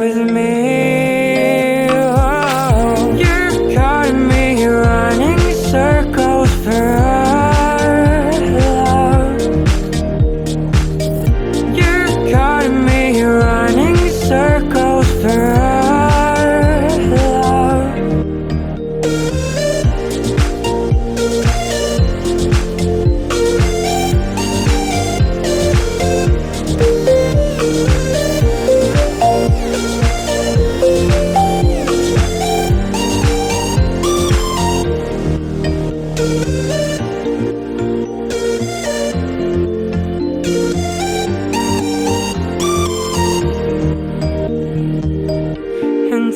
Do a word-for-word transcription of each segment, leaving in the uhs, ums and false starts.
with me. Oh, you've got me running circles for our love. You've got me running circles for our love. And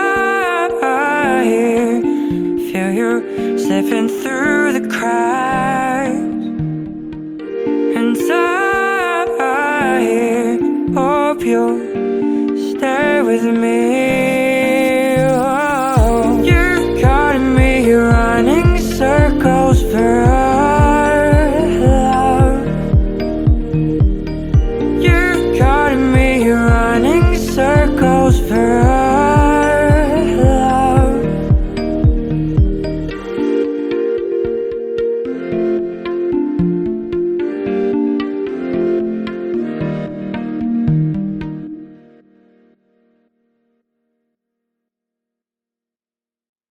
I feel you slipping through the cracks. And I hope you'll stay with me.